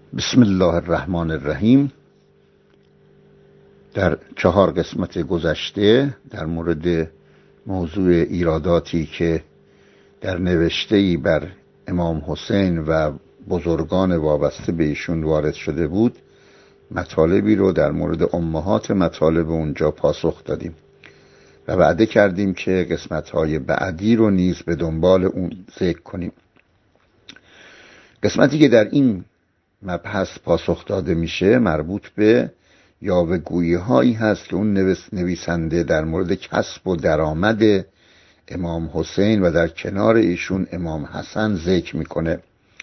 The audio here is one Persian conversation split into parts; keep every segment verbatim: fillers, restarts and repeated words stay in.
بسم الله الرحمن الرحیم. در چهار قسمت گذشته در مورد موضوع ایراداتی که در نوشته‌ای بر امام حسین و بزرگان وابسته به ایشون وارد شده بود مطالبی رو در مورد امهات مطالب اونجا پاسخ دادیم و وعده کردیم که قسمت‌های بعدی رو نیز به دنبال اون ذکر کنیم. قسمتی که در این مبحث پاسخ داده میشه مربوط به یاوه‌گویی هایی هست که اون نویسنده در مورد کسب و درآمد امام حسین و در کنار ایشون امام حسن ذکر میکنه.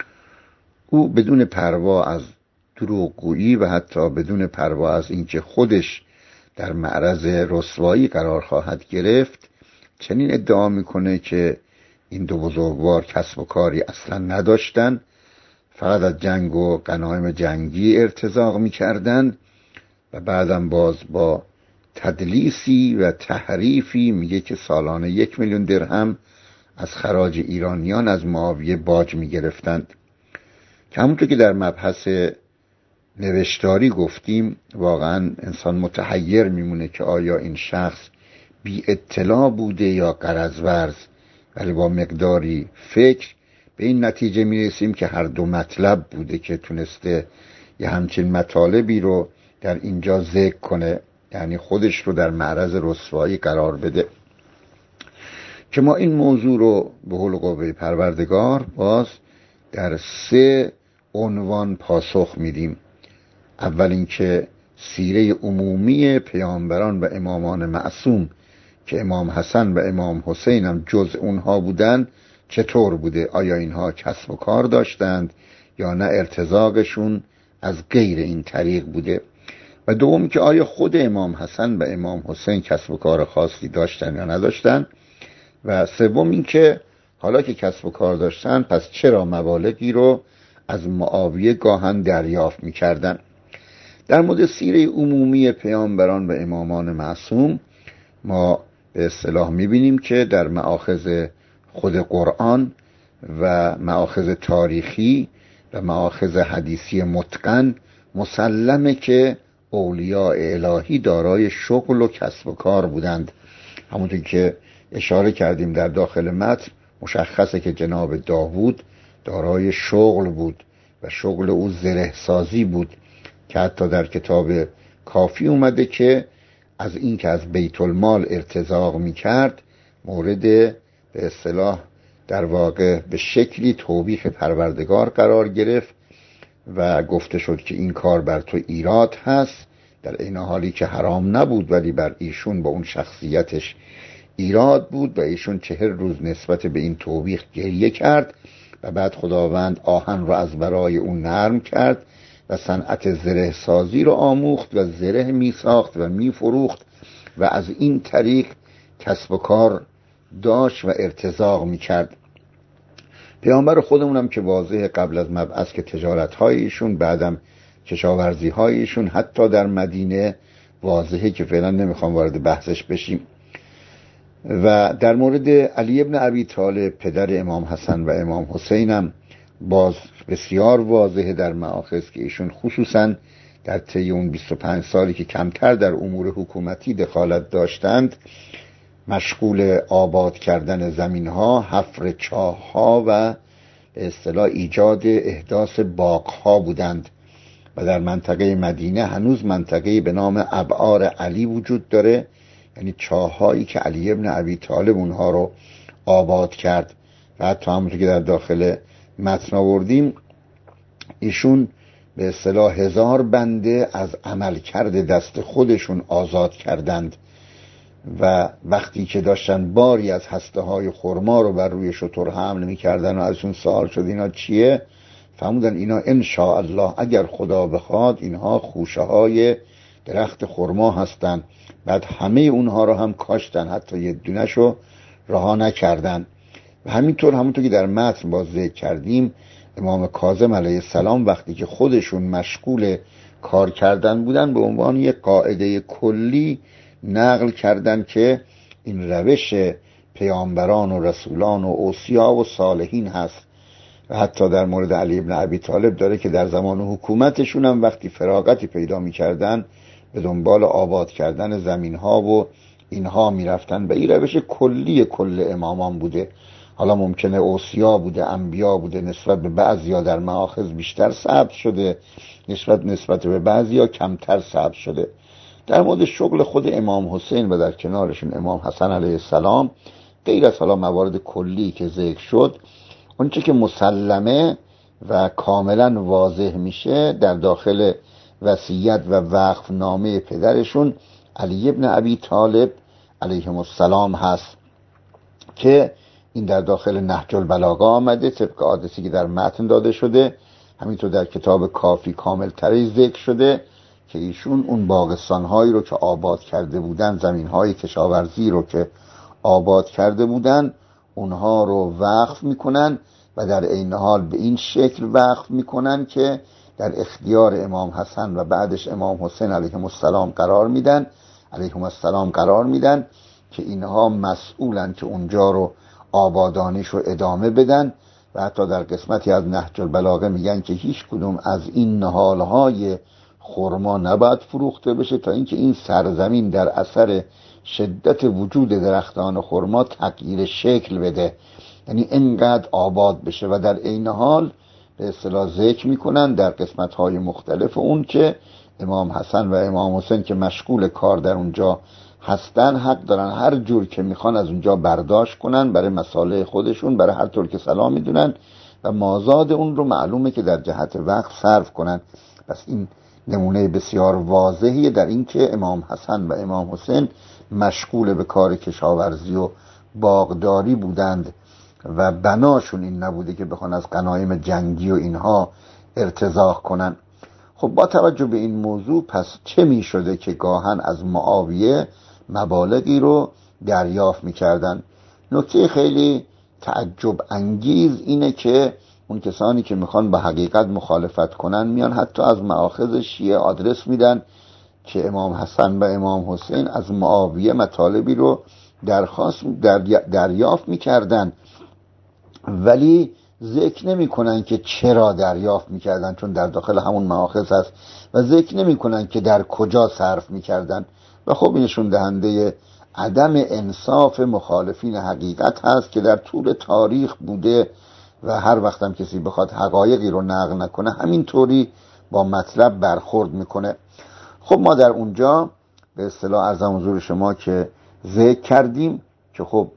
او بدون پروا از دروغگویی و حتی بدون پروا از اینکه خودش در معرض رسوایی قرار خواهد گرفت چنین ادعا میکنه که این دو بزرگوار کسب و کاری اصلا نداشتن، فقط از جنگ و غنایم جنگی ارتزاق میکردن و بعدم باز با تدلیسی و تحریفی میگه که سالانه یک میلیون درهم از خراج ایرانیان از معاویه باج میگرفتند. که همونطور که در مبحث نوشتاری گفتیم واقعا انسان متحیر میمونه که آیا این شخص بی اطلاع بوده یا غرض ورز، ولی با مقداری فکر به این نتیجه میرسیم که هر دو مطلب بوده که تونسته یه همچین مطالبی رو در اینجا ذکر کنه، یعنی خودش رو در معرض رسوایی قرار بده. که ما این موضوع رو به حول قوه پروردگار باز در سه عنوان پاسخ میدیم. اول اینکه سیره عمومی پیامبران و امامان معصوم که امام حسن و امام حسین هم جز اونها بودن چطور بوده؟ آیا اینها کسب و کار داشتند یا نه ارتزاقشون از غیر این طریق بوده؟ و دوم که آیا خود امام حسن و امام حسین کسب و کار خاصی داشتن یا نداشتن؟ و سوم این که حالا که کسب و کار داشتن پس چرا مبالغی رو از معاویه گاهن دریافت می‌کردن؟ در مورد سیره عمومی پیامبران و امامان معصوم ما به اصطلاح می‌بینیم که در مآخذ خود قرآن و مآخذ تاریخی و مآخذ حدیثی متقن مسلمه که اولیاء الهی دارای شغل و کسب و کار بودند. همونطور که اشاره کردیم در داخل متن مشخصه که جناب داوود دارای شغل بود و شغل او زره سازی بود که حتی در کتاب کافی اومده که از این که از بیت المال ارتزاق میکرد مورد به اصطلاح در واقع به شکلی توبیخ پروردگار قرار گرفت و گفته شد که این کار بر تو ایراد هست، در این حالی که حرام نبود ولی بر ایشون با اون شخصیتش ایراد بود و ایشون چهر روز نسبت به این توبیخ گریه کرد و بعد خداوند آهن رو از برای اون نرم کرد و صنعت زره سازی رو آموخت و زره می ساخت و می فروخت و از این طریق کسب و کار داشت و ارتزاق می کرد. پیامبر خودمونم که واضح قبل از مبعث که تجارت هایشون بعدم کشاورزی هایشون حتی در مدینه واضحه که فعلا نمیخوام وارد بحثش بشیم. و در مورد علی ابن ابی طالب پدر امام حسن و امام حسینم باز بسیار واضحه در مآخذ که ایشون خصوصا در طی اون بیست و پنج سالی که کمتر در امور حکومتی دخالت داشتند مشغول آباد کردن زمین‌ها، حفر چاه‌ها و به اصطلاح ایجاد احداث باغ‌ها بودند و در منطقه مدینه هنوز منطقه‌ای به نام ابعار علی وجود داره، یعنی چاه‌هایی که علی ابن ابی طالب اونها رو آباد کرد و حتی همونطور که در داخل متن آوردیم ایشون به اصطلاح هزار بنده از عملکرد دست خودشون آزاد کردند و وقتی که داشتن باری از هسته های خرما رو بر روی شتر حمل می‌کردن و ازشون سوال شد اینا چیه؟ فهمودن اینا ان شاء الله اگر خدا بخواد اینها خوشه های درخت خرما هستن. بعد همه اونها رو هم کاشتن، حتی یه دونه‌شو رها نکردن. و همینطور همونطور که در متن باز ذکر کردیم امام کاظم علیه السلام وقتی که خودشون مشغول کار کردن بودن به عنوان یک قاعده کلی نقل کردن که این روش پیامبران و رسولان و اوصیا و صالحین هست و حتی در مورد علی ابن ابی طالب داره که در زمان حکومتشون هم وقتی فراغتی پیدا می‌کردن به دنبال آباد کردن زمین‌ها و اینها میرفتن. و این روش کلی کل امامان بوده. حالا ممکنه اوصیا بوده، انبیا بوده، نسبت به بعضیا در مآخذ بیشتر ثبت شده، نسبت نسبت به بعضیا کمتر ثبت شده. در مورد شغل خود امام حسین و در کنارشون امام حسن علیه السلام، غیر از حالا موارد کلی که ذکر شد، اونچه که مسلمه و کاملا واضح میشه در داخل وصیت و وقف نامه پدرشون علی ابن ابی طالب علیهم السلام هست که این در داخل نهج البلاغه آمده طبق عادتی که در متن داده شده. همینطور در کتاب کافی کامل تری ذکر شده که ایشون اون باغستان‌هایی رو که آباد کرده بودن، زمین‌های کشاورزی رو که آباد کرده بودن، اونها رو وقف میکنن و در عین حال به این شکل وقف میکنن که در اختیار امام حسن و بعدش امام حسین علیهم السلام قرار میدن علیهم السلام قرار میدن که اینها مسئولن که اونجا رو آبادانیش رو ادامه بدن. و حتی در قسمتی از نهج البلاغه میگن که هیچ کدوم از این نهالهای خرما نباید فروخته بشه تا اینکه این سرزمین در اثر شدت وجود درختان خرما تغییر شکل بده، یعنی انقدر آباد بشه. و در عین حال به اصطلاح ذکر میکنن در قسمت‌های مختلف اون که امام حسن و امام حسین که مشغول کار در اونجا هستن حق دارن هر جور که میخوان از اونجا برداشت کنن برای مصالح خودشون، برای هر طور که سلام میدونن و مازاد اون رو معلومه که در جهت وقت صرف کنن. پس این نمونه بسیار واضحیه در این که امام حسن و امام حسین مشغول به کار کشاورزی و باغداری بودند و بناشون این نبوده که بخوان از غنایم جنگی و اینها ارتزاق کنن. خب با توجه به این موضوع پس چه می شده که گاهن از معاویه مبالغی رو دریافت می کردن؟ نکته خیلی تعجب انگیز اینه که اون کسانی که میخوان با حقیقت مخالفت کنن میان حتی از مآخذ شیعه آدرس میدن که امام حسن و امام حسین از معاویه مطالبی رو درخواست در دریافت میکردن، ولی ذکر نمی کنن که چرا دریافت میکردن، چون در داخل همون مآخذ هست، و ذکر نمی کنن که در کجا صرف میکردن. و خب نشون دهنده عدم انصاف مخالفین حقیقت هست که در طول تاریخ بوده و هر وقت هم کسی بخواد حقایقی رو نقل نکنه همینطوری با مطلب برخورد میکنه. خب ما در اونجا به اصطلاح عرضم حضور شما که ذکر کردیم که خب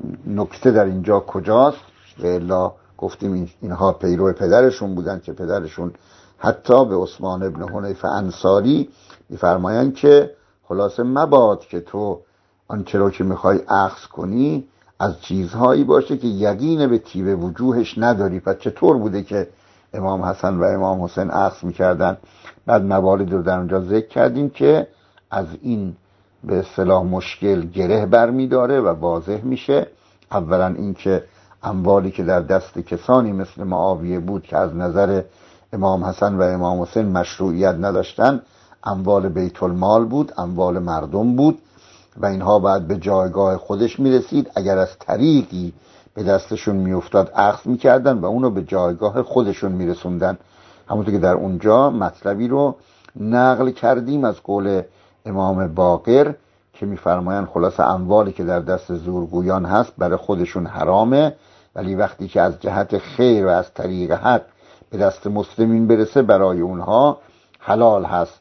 نکته در اینجا کجاست، و الا گفتیم اینها پیرو پدرشون بودن که پدرشون حتی به عثمان ابن حنیف انصاری میفرمایند که خلاصه مباد که تو آنچه رو که میخوای اخذ کنی از چیزهایی باشه که یقین به تیب وجوهش نداری. پس چطور بوده که امام حسن و امام حسین اخذ میکردن؟ بعد موارد رو در اونجا ذکر کردیم که از این به اصطلاح مشکل گره برمیداره و واضح میشه. اولا این که اموالی که در دست کسانی مثل معاویه بود که از نظر امام حسن و امام حسین مشروعیت نداشتن، اموال بیت المال بود، اموال مردم بود و اینها باید به جایگاه خودش میرسید. اگر از طریقی به دستشون میافتاد اخذ میکردن و اونو به جایگاه خودشون میرسوندن. همونطور که در اونجا مطلبی رو نقل کردیم از قول امام باقر که میفرمایند خلاص اموالی که در دست زورگویان هست برای خودشون حرامه، ولی وقتی که از جهت خیر و از طریق حق به دست مسلمین برسه برای اونها حلال هست.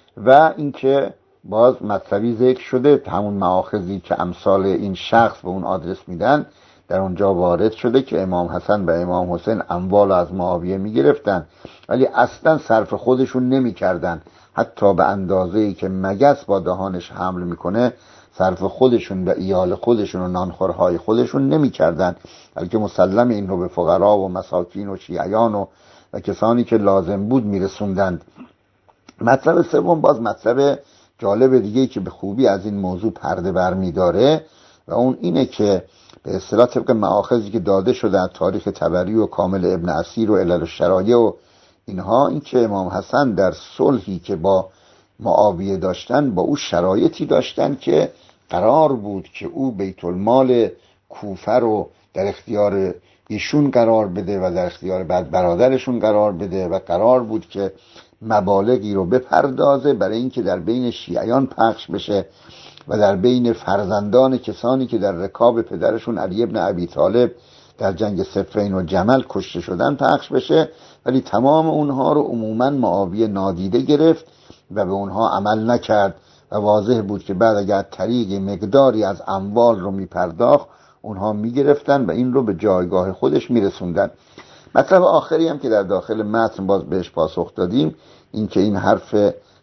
و اینکه باز مطلبی ذکر شده همون مآخذی که امثال این شخص به اون آدرس میدن در اونجا وارد شده که امام حسن و امام حسین اموال از معاویه میگرفتن ولی اصلا صرف خودشون نمیکردن، حتی به اندازه‌ای که مگس با دهانش حمل میکنه صرف خودشون و ایال خودشون و نانخورهای خودشون نمیکردن، بلکه مسلم این رو به فقرا و مساکین و شیعیان و, و کسانی که لازم بود میرسوندند. مطلب سوم باز مطلب جالب دیگه که به خوبی از این موضوع پرده برمیداره و اون اینه که به اصطلاح طبق مآخذی که داده شده از تاریخ طبری و کامل ابن اسیر و علل الشرایع و اینها، این که امام حسن در صلحی که با معاویه داشتن با او شرایطی داشتن که قرار بود که او بیت المال کوفه رو در اختیار ایشون قرار بده و در اختیار بعد برادرشون قرار بده و قرار بود که مبالغی رو بپردازه برای اینکه در بین شیعیان پخش بشه و در بین فرزندان کسانی که در رکاب پدرشون علی ابن ابی طالب در جنگ صفین و جمل کشته شدن پخش بشه. ولی تمام اونها رو عموما معاویه نادیده گرفت و به اونها عمل نکرد و واضح بود که بعد اگر طریق مقداری از اموال رو میپرداخت اونها میگرفتن و این رو به جایگاه خودش میرسوندن. مطلب آخری هم که در داخل متن باز بهش پاسخ دادیم، این که این حرف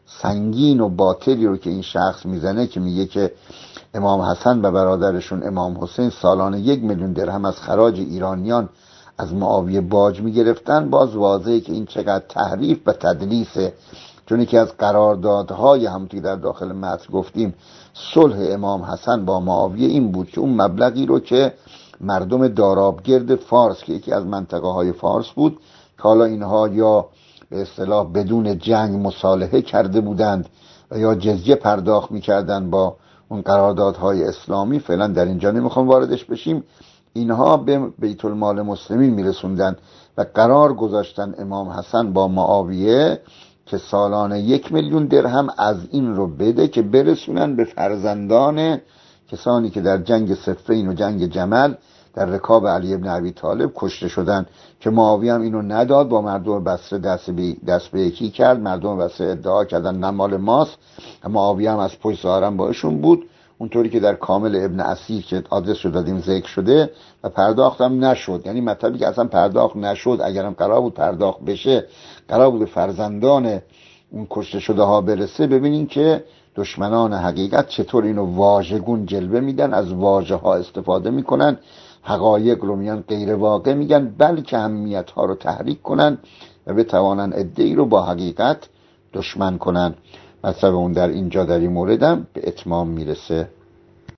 سنگین و باطلی رو که این شخص میزنه که میگه که امام حسن و برادرشون امام حسین سالانه یک میلیون درهم از خراج ایرانیان از معاویه باج میگرفتن، باز واضحه که این چقدر تحریف و تدلیسه. چون که از قراردادهای همونطور که در داخل متن گفتیم صلح امام حسن با معاویه این بود که اون مبلغی رو که مردم دارابگرد فارس که یکی از منطقه های فارس بود که حالا اینها یا به اصطلاح بدون جنگ مصالحه کرده بودند و یا جزیه پرداخت میکردند با اون قراردادهای اسلامی، فعلا در اینجا نمیخوام واردش بشیم، اینها به بیت المال مسلمین میرسوندن و قرار گذاشتن امام حسن با معاویه که سالانه یک میلیون درهم از این رو بده که برسونن به فرزندان کسانی که در جنگ صفین و جنگ جمل در رکاب علی ابن ابی طالب کشته شدن. که معاویه هم اینو نداد، با مردم بصره دست به دست به یکی کرد. مردم بصره ادعا کردن نه مال ماست، معاویه هم از پشت ظاهرا باشون بود، اونطوری که در کامل ابن اسیر که آدرس رو دادیم ذکر شده و پرداخت هم نشد. یعنی مطلبی که اصلا پرداخت نشد، اگرم قرار بود پرداخت بشه قرار بود فرزندان اون کشته شده ها برسه. ببینین که دشمنان حقیقت چطور اینو واژگون جلوه میدن، از واژه ها استفاده میکنن، حقایق رو میان غیر واقع میگن بلکه اهمیت ها رو تحریک کنن و بتوانن ادعی رو با حقیقت دشمن کنن. مطلب اون در اینجا در این موردم به اتمام میرسه.